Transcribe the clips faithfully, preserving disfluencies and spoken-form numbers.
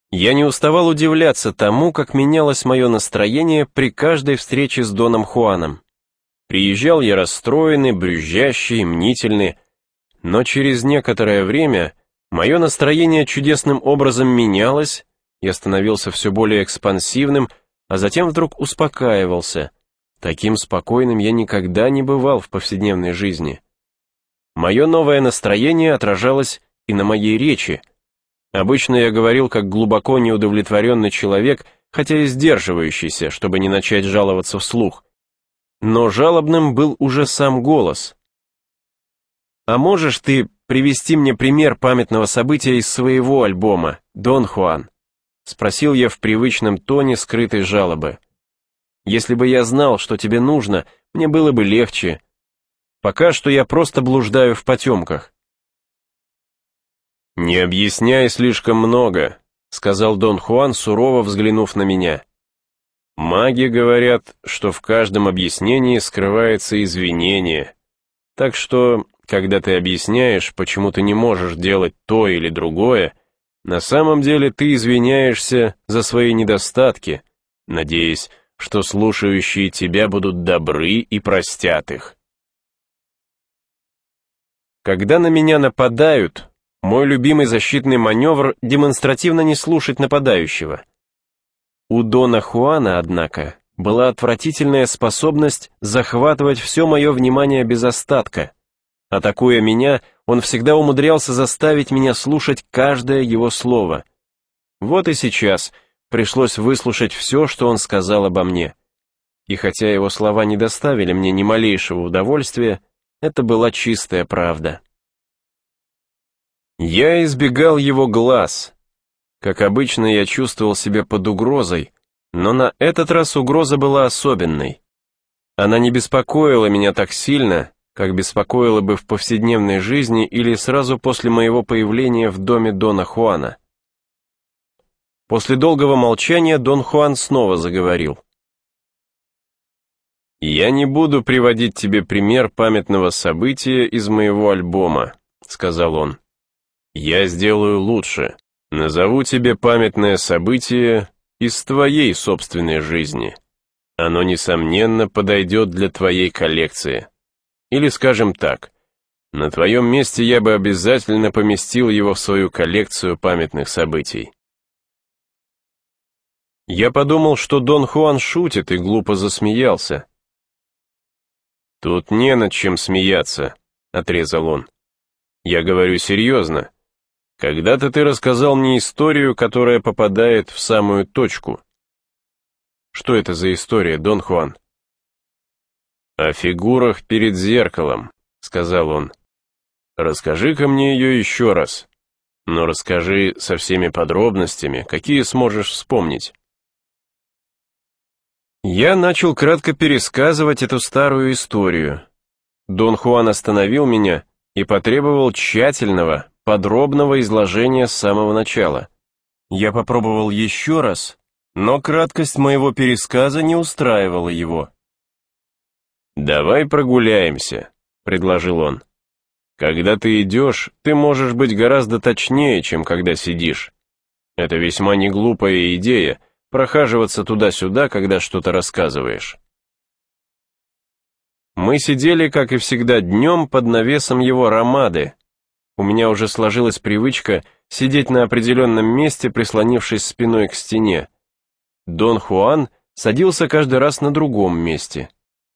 Я не уставал удивляться тому, как менялось мое настроение при каждой встрече с Доном Хуаном. Приезжал я расстроенный, брюзжащий, мнительный, но через некоторое время мое настроение чудесным образом менялось, я становился все более экспансивным, а затем вдруг успокаивался. Таким спокойным я никогда не бывал в повседневной жизни. Мое новое настроение отражалось и на моей речи. Обычно я говорил как глубоко неудовлетворенный человек, хотя и сдерживающийся, чтобы не начать жаловаться вслух. Но жалобным был уже сам голос. «А можешь ты привести мне пример памятного события из своего альбома, Дон Хуан?» — спросил я в привычном тоне скрытой жалобы. «Если бы я знал, что тебе нужно, мне было бы легче. Пока что я просто блуждаю в потемках». «Не объясняй слишком много», — сказал Дон Хуан, сурово взглянув на меня. «Маги говорят, что в каждом объяснении скрывается извинение. Так что, когда ты объясняешь, почему ты не можешь делать то или другое, на самом деле ты извиняешься за свои недостатки, надеясь, что слушающие тебя будут добры и простят их. Когда на меня нападают, мой любимый защитный маневр демонстративно не слушать нападающего. У Дона Хуана, однако, была отвратительная способность захватывать все мое внимание без остатка. Атакуя меня, он всегда умудрялся заставить меня слушать каждое его слово. Вот и сейчас пришлось выслушать все, что он сказал обо мне. И хотя его слова не доставили мне ни малейшего удовольствия, это была чистая правда. Я избегал его глаз. Как обычно, я чувствовал себя под угрозой, но на этот раз угроза была особенной. Она не беспокоила меня так сильно, как беспокоила бы в повседневной жизни или сразу после моего появления в доме Дона Хуана. После долгого молчания Дон Хуан снова заговорил. «Я не буду приводить тебе пример памятного события из моего альбома», — сказал он. «Я сделаю лучше. Назову тебе памятное событие из твоей собственной жизни. Оно, несомненно, подойдет для твоей коллекции. Или, скажем так, на твоем месте я бы обязательно поместил его в свою коллекцию памятных событий». Я подумал, что Дон Хуан шутит, и глупо засмеялся. «Тут не над чем смеяться», — отрезал он. «Я говорю серьезно. Когда-то ты рассказал мне историю, которая попадает в самую точку». «Что это за история, Дон Хуан?» «О фигурах перед зеркалом», — сказал он. «Расскажи-ка мне ее еще раз, но расскажи со всеми подробностями, какие сможешь вспомнить». Я начал кратко пересказывать эту старую историю. Дон Хуан остановил меня и потребовал тщательного, подробного изложения с самого начала. Я попробовал еще раз, но краткость моего пересказа не устраивала его. «Давай прогуляемся», — предложил он. «Когда ты идешь, ты можешь быть гораздо точнее, чем когда сидишь. Это весьма неглупая идея — прохаживаться туда-сюда, когда что-то рассказываешь». Мы сидели, как и всегда, днем под навесом его ромады. У меня уже сложилась привычка сидеть на определенном месте, прислонившись спиной к стене. Дон Хуан садился каждый раз на другом месте.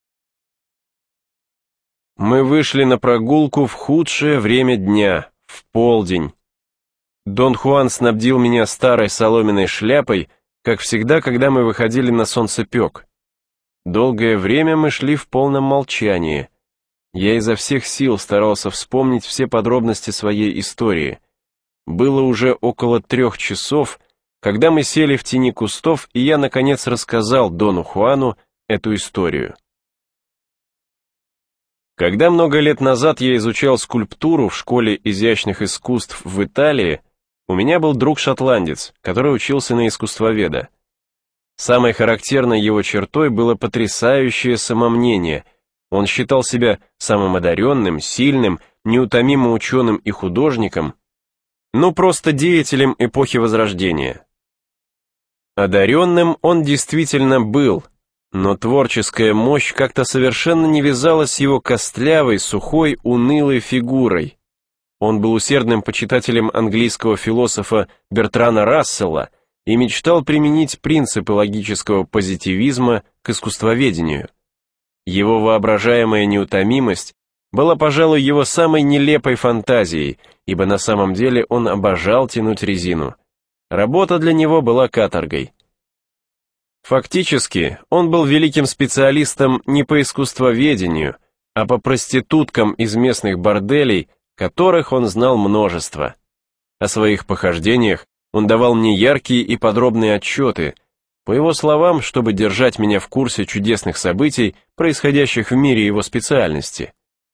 Мы вышли на прогулку в худшее время дня, в полдень. Дон Хуан снабдил меня старой соломенной шляпой, как всегда, когда мы выходили на солнцепек. Долгое время мы шли в полном молчании. Я изо всех сил старался вспомнить все подробности своей истории. Было уже около трех часов, когда мы сели в тени кустов, и я, наконец, рассказал Дону Хуану эту историю. Когда много лет назад я изучал скульптуру в школе изящных искусств в Италии, у меня был друг-шотландец, который учился на искусствоведа. Самой характерной его чертой было потрясающее самомнение. Он считал себя самым одаренным, сильным, неутомимо ученым и художником, ну просто деятелем эпохи Возрождения. Одаренным он действительно был, но творческая мощь как-то совершенно не вязалась с его костлявой, сухой, унылой фигурой. Он был усердным почитателем английского философа Бертрана Рассела и мечтал применить принципы логического позитивизма к искусствоведению. Его воображаемая неутомимость была, пожалуй, его самой нелепой фантазией, ибо на самом деле он обожал тянуть резину. Работа для него была каторгой. Фактически, он был великим специалистом не по искусствоведению, а по проституткам из местных борделей, которых он знал множество. О своих похождениях он давал мне яркие и подробные отчеты, по его словам, чтобы держать меня в курсе чудесных событий, происходящих в мире его специальности.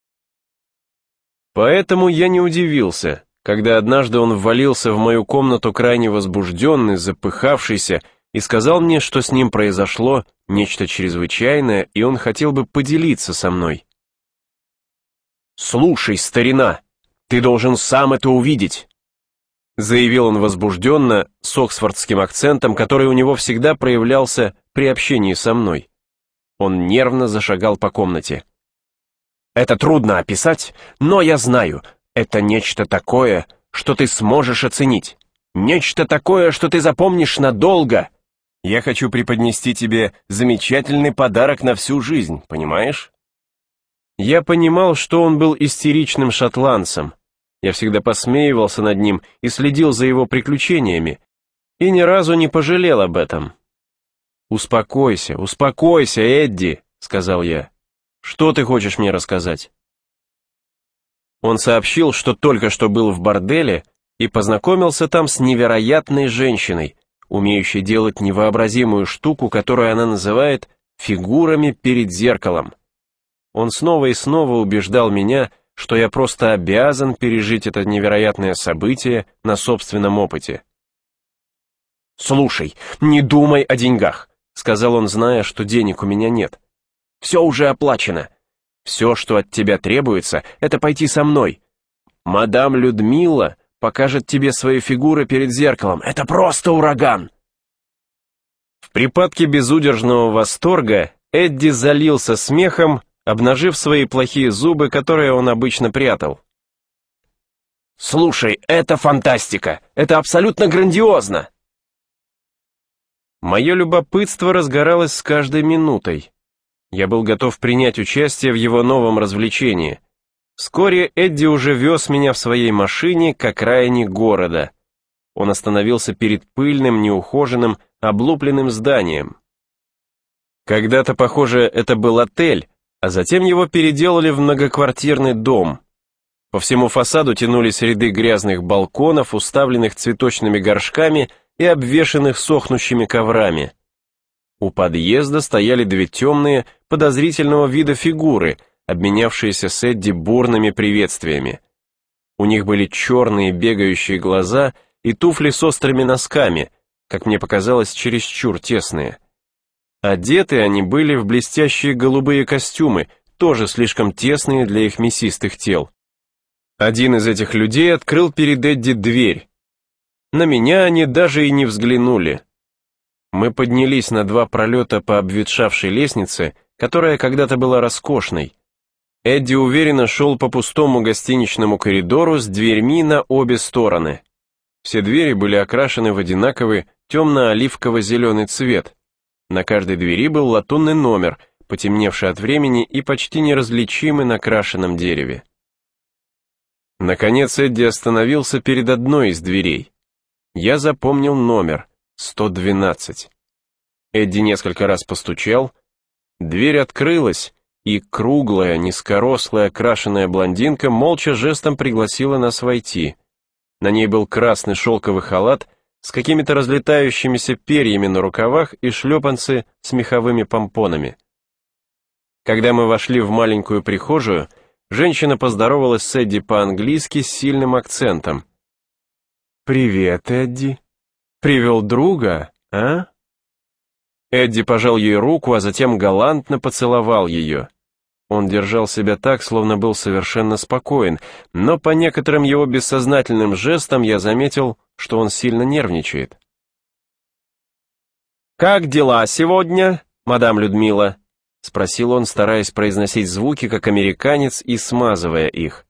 Поэтому я не удивился, когда однажды он ввалился в мою комнату крайне возбужденный, запыхавшийся, и сказал мне, что с ним произошло нечто чрезвычайное, и он хотел бы поделиться со мной. «Слушай, старина, ты должен сам это увидеть», заявил он возбужденно, с оксфордским акцентом, который у него всегда проявлялся при общении со мной. Он нервно зашагал по комнате. «Это трудно описать, но я знаю, это нечто такое, что ты сможешь оценить. Нечто такое, что ты запомнишь надолго. Я хочу преподнести тебе замечательный подарок на всю жизнь, понимаешь?» Я понимал, что он был истеричным шотландцем. Я всегда посмеивался над ним и следил за его приключениями, и ни разу не пожалел об этом. «Успокойся, успокойся, Эдди», — сказал я. «Что ты хочешь мне рассказать?» Он сообщил, что только что был в борделе и познакомился там с невероятной женщиной, умеющей делать невообразимую штуку, которую она называет «фигурами перед зеркалом». Он снова и снова убеждал меня, что я просто обязан пережить это невероятное событие на собственном опыте. «Слушай, не думай о деньгах», — сказал он, зная, что денег у меня нет. «Все уже оплачено. Все, что от тебя требуется, это пойти со мной. Мадам Людмила покажет тебе свои фигуры перед зеркалом. Это просто ураган!» В припадке безудержного восторга Эдди залился смехом, обнажив свои плохие зубы, которые он обычно прятал. «Слушай, это фантастика! Это абсолютно грандиозно!» Мое любопытство разгоралось с каждой минутой. Я был готов принять участие в его новом развлечении. Вскоре Эдди уже вез меня в своей машине к окраине города. Он остановился перед пыльным, неухоженным, облупленным зданием. Когда-то, похоже, это был отель, а затем его переделали в многоквартирный дом. По всему фасаду тянулись ряды грязных балконов, уставленных цветочными горшками и обвешанных сохнущими коврами. У подъезда стояли две темные, подозрительного вида фигуры, обменявшиеся с Эдди бурными приветствиями. У них были черные бегающие глаза и туфли с острыми носками, как мне показалось, чересчур тесные. Одеты они были в блестящие голубые костюмы, тоже слишком тесные для их мясистых тел. Один из этих людей открыл перед Эдди дверь. На меня они даже и не взглянули. Мы поднялись на два пролета по обветшавшей лестнице, которая когда-то была роскошной. Эдди уверенно шел по пустому гостиничному коридору с дверьми на обе стороны. Все двери были окрашены в одинаковый темно-оливково-зеленый цвет. На каждой двери был латунный номер, потемневший от времени и почти неразличимый на крашеном дереве. Наконец Эдди остановился перед одной из дверей. Я запомнил номер сто двенадцать. Эдди несколько раз постучал, дверь открылась, и круглая, низкорослая, крашеная блондинка молча жестом пригласила нас войти. На ней был красный шелковый халат с какими-то разлетающимися перьями на рукавах и шлепанцы с меховыми помпонами. Когда мы вошли в маленькую прихожую, женщина поздоровалась с Эдди по-английски с сильным акцентом. «Привет, Эдди. Привел друга, а?» Эдди пожал ей руку, а затем галантно поцеловал ее. Он держал себя так, словно был совершенно спокоен, но по некоторым его бессознательным жестам я заметил, что он сильно нервничает. «Как дела сегодня, мадам Людмила?» — спросил он, стараясь произносить звуки, как американец, и смазывая их.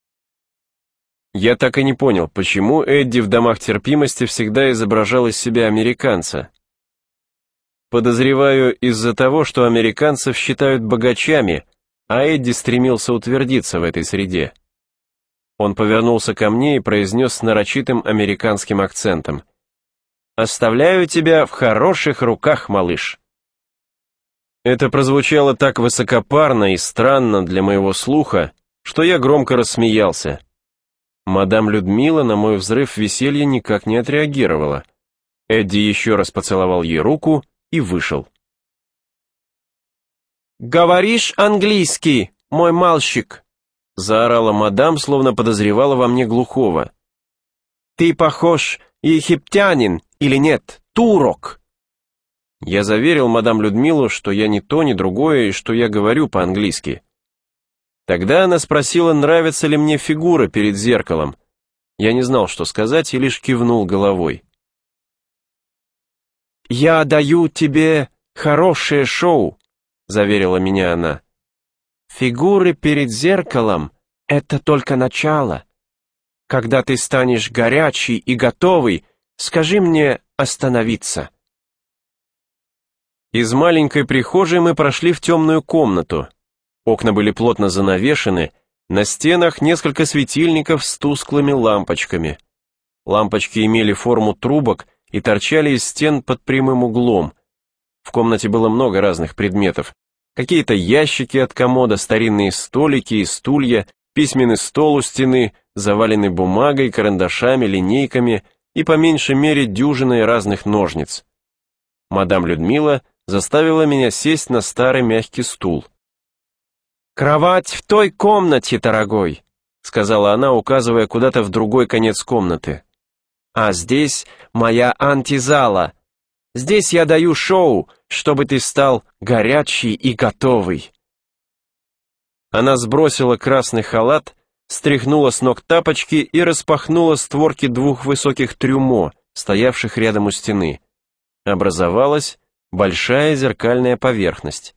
Я так и не понял, почему Эдди в «Домах терпимости» всегда изображал из себя американца. Подозреваю, из-за того, что американцев считают богачами, а Эдди стремился утвердиться в этой среде. Он повернулся ко мне и произнес с нарочитым американским акцентом: «Оставляю тебя в хороших руках, малыш». Это прозвучало так высокопарно и странно для моего слуха, что я громко рассмеялся. Мадам Людмила на мой взрыв веселья никак не отреагировала. Эдди еще раз поцеловал ей руку и вышел. «Говоришь английский, мой мальчик?» — заорала мадам, словно подозревала во мне глухого. «Ты похож египтянин или нет, турок?» Я заверил мадам Людмилу, что я ни то, ни другое, и что я говорю по-английски. Тогда она спросила, нравятся ли мне фигуры перед зеркалом. Я не знал, что сказать, и лишь кивнул головой. «Я даю тебе хорошее шоу», — заверила меня она. «Фигуры перед зеркалом — это только начало. Когда ты станешь горячий и готовый, скажи мне остановиться». Из маленькой прихожей мы прошли в темную комнату. Окна были плотно занавешены, на стенах несколько светильников с тусклыми лампочками. Лампочки имели форму трубок и торчали из стен под прямым углом. В комнате было много разных предметов. Какие-то ящики от комода, старинные столики и стулья, письменный стол у стены, заваленный бумагой, карандашами, линейками и по меньшей мере дюжиной разных ножниц. Мадам Людмила заставила меня сесть на старый мягкий стул. «Кровать в той комнате, дорогой», — сказала она, указывая куда-то в другой конец комнаты. «А здесь моя антизала. Здесь я даю шоу, чтобы ты стал горячий и готовый». Она сбросила красный халат, стряхнула с ног тапочки и распахнула створки двух высоких трюмо, стоявших рядом у стены. Образовалась большая зеркальная поверхность.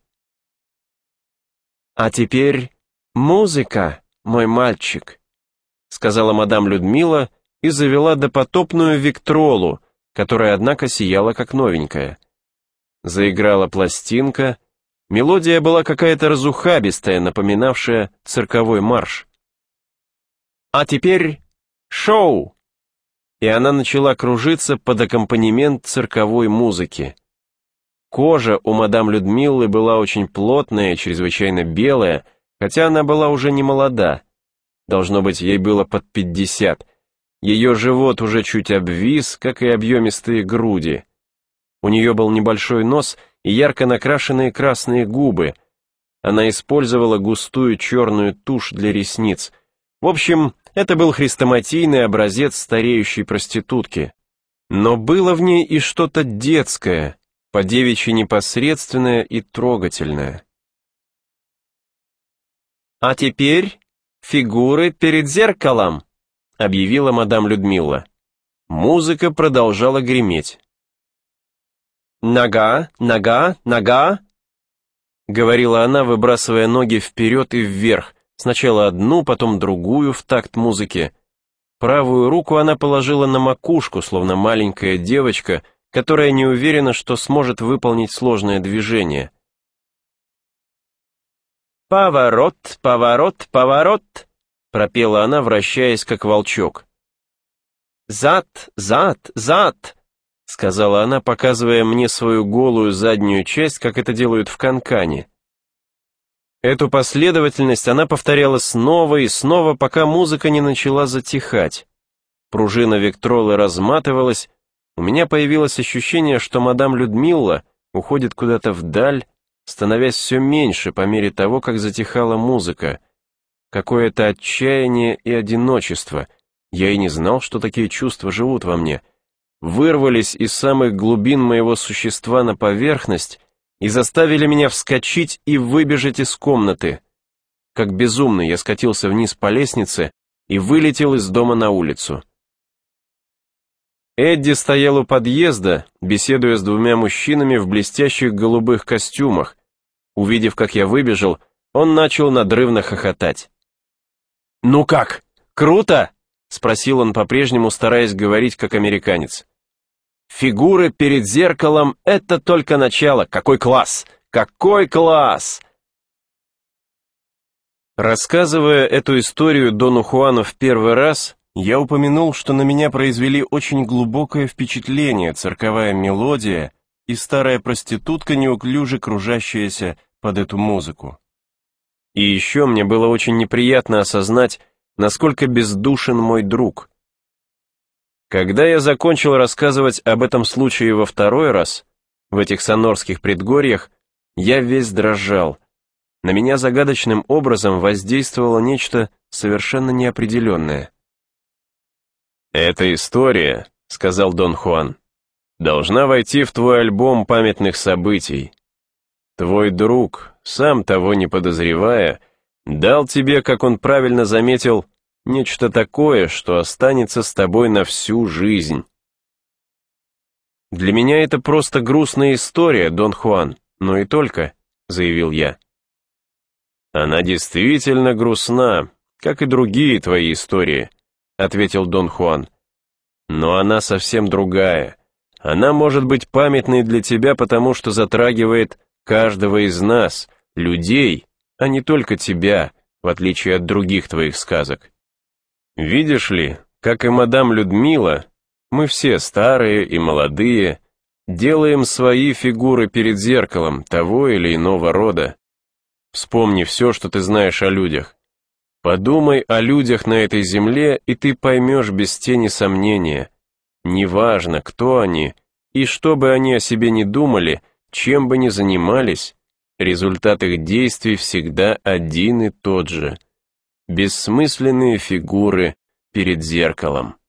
«А теперь музыка, мой мальчик», — сказала мадам Людмила и завела допотопную Виктролу, которая, однако, сияла как новенькая. Заиграла пластинка, мелодия была какая-то разухабистая, напоминавшая цирковой марш. «А теперь шоу!» И она начала кружиться под аккомпанемент цирковой музыки. Кожа у мадам Людмилы была очень плотная, чрезвычайно белая, хотя она была уже не молода. Должно быть, ей было под пятьдесят. Ее живот уже чуть обвис, как и объемистые груди. У нее был небольшой нос и ярко накрашенные красные губы. Она использовала густую черную тушь для ресниц. В общем, это был хрестоматийный образец стареющей проститутки. Но было в ней и что-то детское, по-девичьи непосредственное и трогательное. «А теперь фигуры перед зеркалом», — объявила мадам Людмила. Музыка продолжала греметь. «Нога, нога, нога», — говорила она, выбрасывая ноги вперед и вверх, сначала одну, потом другую в такт музыки. Правую руку она положила на макушку, словно маленькая девочка, которая не уверена, что сможет выполнить сложное движение. «Поворот, поворот, поворот», — пропела она, вращаясь как волчок. «Зад, зад, зад», — сказала она, показывая мне свою голую заднюю часть, как это делают в канкане. Эту последовательность она повторяла снова и снова, пока музыка не начала затихать. Пружина Виктролы разматывалась. У меня появилось ощущение, что мадам Людмила уходит куда-то вдаль, становясь все меньше по мере того, как затихала музыка. Какое-то отчаяние и одиночество, я и не знал, что такие чувства живут во мне, вырвались из самых глубин моего существа на поверхность и заставили меня вскочить и выбежать из комнаты. Как безумный я скатился вниз по лестнице и вылетел из дома на улицу. Эдди стоял у подъезда, беседуя с двумя мужчинами в блестящих голубых костюмах. Увидев, как я выбежал, он начал надрывно хохотать. «Ну как, круто?» — спросил он по-прежнему, стараясь говорить как американец. «Фигуры перед зеркалом — это только начало. Какой класс! Какой класс!» Рассказывая эту историю Дону Хуану в первый раз, я упомянул, что на меня произвели очень глубокое впечатление цирковая мелодия и старая проститутка, неуклюже кружащаяся под эту музыку. И еще мне было очень неприятно осознать, насколько бездушен мой друг. Когда я закончил рассказывать об этом случае во второй раз, в этих сонорских предгорьях, я весь дрожал. На меня загадочным образом воздействовало нечто совершенно неопределенное. «Эта история, — сказал Дон Хуан, — должна войти в твой альбом памятных событий. Твой друг, сам того не подозревая, дал тебе, как он правильно заметил, нечто такое, что останется с тобой на всю жизнь». «Для меня это просто грустная история, Дон Хуан, но и только», — заявил я. «Она действительно грустна, как и другие твои истории», — ответил Дон Хуан. «Но она совсем другая. Она может быть памятной для тебя, потому что затрагивает каждого из нас, людей, а не только тебя, в отличие от других твоих сказок. Видишь ли, как и мадам Людмила, мы все старые и молодые, делаем свои фигуры перед зеркалом того или иного рода. Вспомни все, что ты знаешь о людях. Подумай о людях на этой земле, и ты поймешь без тени сомнения. Неважно, кто они, и что бы они о себе ни думали, чем бы ни занимались, результат их действий всегда один и тот же. Бессмысленные фигуры перед зеркалом.